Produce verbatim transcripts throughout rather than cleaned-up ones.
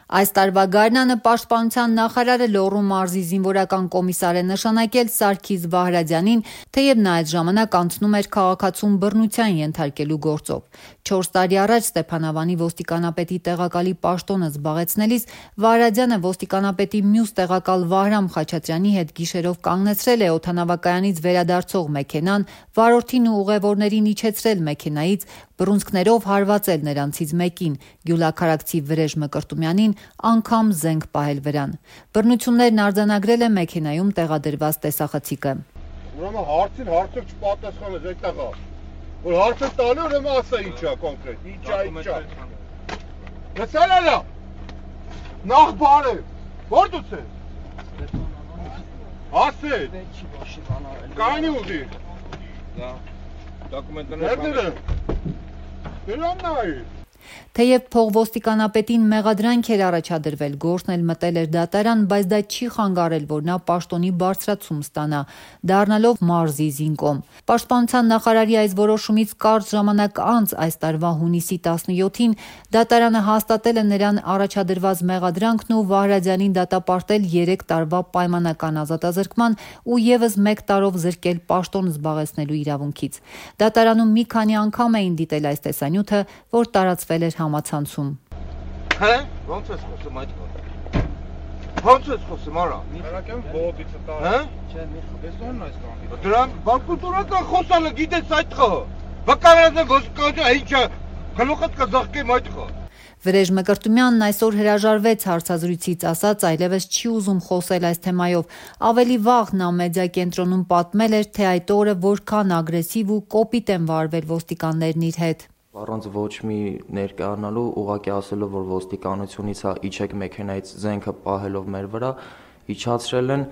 Այս տարվա գարնանը Պաշտպանության նախարարը Լոռու մարզի զինվորական կոմիսար է նշանակել Սարգիս Վահրադյանին, թեև նա այդ ժամանակ անցնում էր քաղաքացուն բռնության ենթարկելու գործով։ Չորս տարի առաջ Ստեփանավանի ոստիկանապետի տեղակալի պաշտոնը զբաղեցնելիս Վահրադյանը ոստիկանապետի մյուս տեղակալ Վահրամ Խաչատրյանի հետ գիշերով կանգնեցրել է օդանավակայանից վերադարձող մեքենան, վարորդին ու ուղևորներին իջեցրել մեքենայից, բռունցքներով հարվածել նրանցից մեկին, գյուլաքարակցի Վրեժ Մկրտումյանին անգամ զենք պահել վրան։ Բռնություններն արձանագրել է մեքենայում տեղադրված տեսախցիկը։ Ուրեմն հարցին հարցը չպատասխանեց այդտեղա։ Որ հարցը տալու ուրեմն ասա ինչա կոնկրետ, ինչա, ինչա։ Լսել ալա։ Նախ բարև։ Որ դուց ես։ Ասել։ Կանի ուղի։ Դա դոկումենտները։ Դրան նայ։ Թեև փողոստիկանապետին մեղադրանք էր առաջադրվել, գործն էլ մտել էր դատարան, բայց դա չի խանգարել, որ նա պաշտոնի բարձրացում ստանա, դառնալով մարզի զինկոմ։ Պաշտպանության նախարարի այս որոշումից կարճ ժամանակ անց, այս տարվա հունիսի տասնյոթին, դատարանը հաստատել է նրան առաջադրված մեղադրանքն ու Վահրադյանին դատապարտել երեք տարվա պայմանական ազատազրկման ու ևս մեկ տարով զրկել պաշտոն զբաղեցնելու իրավունքից։ Դատարանում մի քանի անգամ էին դիտել այս տեսանյութը, որ տարածվել էր համացանցում։ Հե՞, ո՞նց ես խոսում այդ խոսքը։ Ո՞նց ես խոսում, արա։ Հերակեմ բոդիցը տա։ Հե՞։ Չէ, մի խոսոն այս կան։ Դրան բանկուտորական խոսալը գիտես այդ խո։ Վկարանը ոստիկանություն ինչա, գլուխդ կզղկեմ այդ խո։ Վրեժ Մկրտումյանն այսօր հրաժարվեց հարցազրույցից, ասաց այլևս չի ուզում խոսել այս թեմայով։ Ավելի վաղ նա մեդիա կենտրոնում պատմել էր, թե այդ օրը որքան ագրեսիվ ու կոպիտ են վարվել ոստիկաններն իր հետ։ Առանց ոչ մի ներկայանալու, ուղղակի ասելով, որ ոստիկանությունից հա իջեք մեքենայից զենքը պահելով մեր վրա, իջացրել են,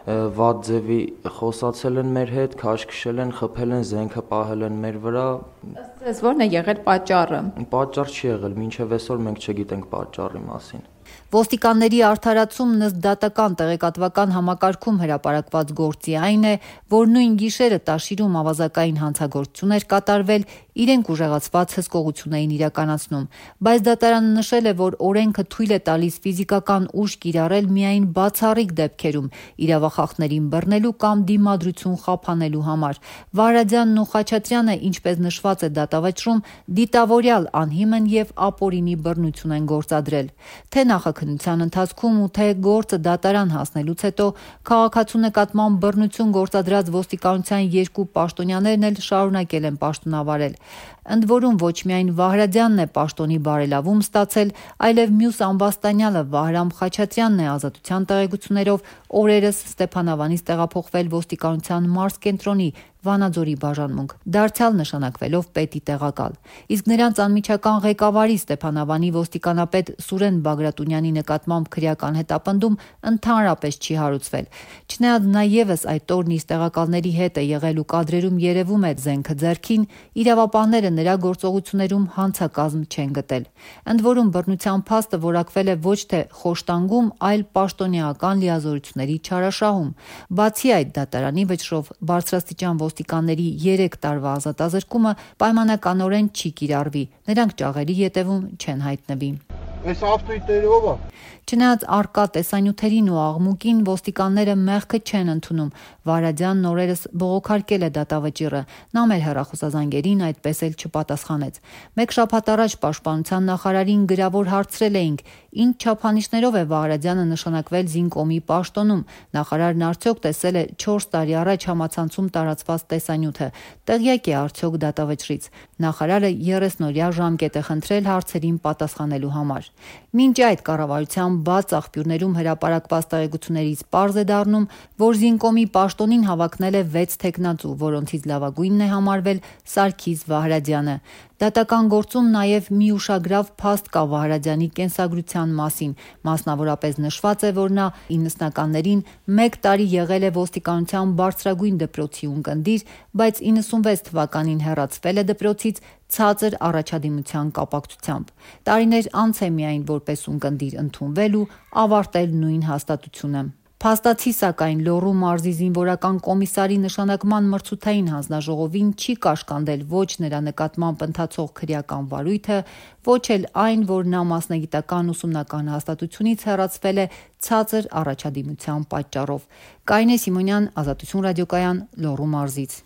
վատ ձևի խոսացել են մեր հետ, քաշ քշել են, խփել են, զենքը պահել են մեր վրա։ Ըստ ձեզ ո՞րն է եղել պատճառը։ Պատճառ չի եղել, մինչև այսօր մենք չգիտենք պատճառի մասին։ Ոստիկանների արդարացումն ըստ դատական տեղեկատվական համակարգում հրապարակված գործի այն է, որ նույն գիշերը Տաշիրում ավազակային հանցագործություն էր կատարվել, իրենք ուժեղացված հսկողություն էին իրականացնում, բայց դատարանը նշել է, որ օրենքը թույլ է տալիս ֆիզիկական ուժ կիրառել միայն բացառիկ դեպքերում, իրավախախտներին բռնելու կամ դիմադրություն խափանելու համար։ Վահրադյանն ու Խաչատրյանը, ինչպես նշված է դատավճռում, դիտավորյալ անհիմն եւ ապօրինի բռնություն են գործադրել։ Թե նախաքննության ընթացքում ու թե գործը դատարան հասնելուց հետո քաղաքացու նկատմամբ բռնություն գործադրած ոստիկանության երկու պաշտոնյաներն էլ շարունակել են պաշտոնավարել։ Ընդ որում ոչ միայն Վահրադյանն է պաշտոնի բարելավում ստացել, այլև մյուս ամբաստանյալը Վահրամ Խաչատրյանն է ազատության տեղեկություններով օրերս Ստեփանավանից տեղափոխվել ոստիկանության մարզկենտրոնի Վանաձորի բաժանմունք, դարձյալ նշանակվելով պետի տեղակալ։ Իսկ նրանց անմիջական ղեկավարի Ստեփանավանի ոստիկանապետ Սուրեն Բագրատունյանի նկատմամբ քրեական հետապնդում ընդհանրապես չի հարուցվել։ Չնայած նա ևս այդ օրն իր տեղակալների հետ է եղել ու կադրերում երևում է զենքը ձեռքին, իրավապահները նրա գործողություններում հանցակազմ չեն գտել։ Ընդ որում բռնության փաստը որակվել է ոչ թե խոշտանգում, այլ պաշտոնեական լիազորությունների չարաշահում։ Բացի այդ, դատարանի վճռով բարձրաստիճան ոստիկանների երեք տարվա ազատազրկումը պայմանականորեն չի կիրառվի, նրանք ճաղերի ետևում չեն հայտնվի։ Այս ավտոյի ով է։ Չնայած առկա տեսանյութերին ու աղմուկին ոստիկանները մեղքը չեն ընդունում։ Վահրադյանն օրերս բողոքարկել է դատավճիռը, նա մեր հեռախոսազանգերին այդպես էլ չպատասխանեց։ Մեկ շաբաթ առաջ պաշտպանության նախարարին գրավոր հարցրել էինք, ինչ չափանիշներով է Վահրադյանը նշանակվել զինկոմի պաշտոնում։ Նախարարն արդյոք տեսել է չորս տարի առաջ համացանցում տարածված տեսանյութը, տեղյակ է արդյոք դատավճռից։ Նախարարը երեսնօրյա ժամկետ է խնդրել հարցերին պատասխանելու համար։ Մինչ այդ կառավարության բաց աղբյուրներում հրապարակված տեղեկություններից պարզ է դառնում, որ զինկոմի պաշտոնին հավակնել է վեց թեկնածու, որոնցից լավագույնն է համարվել Սարգիս Վահրադյանը։ Դատական գործում նաև մի ուշագրավ փաստ կա Վահրադյանի կենսագրության մասին, մասնավորապես նշված է, որ նա իննսնականներին մեկ տարի եղել է ոստիկանության բարձրագույն դպրոցի ունկնդիր, բայց իննսունվեց թվականին հեռացվել է դպրոցից ցածր առաջադիմության կապակցությամբ։ Տարիներ անց է միայն որպես ունկնդիր ընդունվել ու ավարտել նույն հաստատությունը։ Փաստացի սակայն Լոռու մարզի զինվորական կոմիսարի նշանակման մրցութային հանձնաժողովին չի կաշկանդել ոչ նրա նկատմամբ ընթացող քրեական վարույթը, ոչ էլ այն, որ նա մասնագիտական ուսումնական հաստատությունից հեռացվել է ցածր առաջադիմության պատճառով։ Կարինե Սիմոնյան, Ազատություն ռադիոկայան, Լոռու մարզից։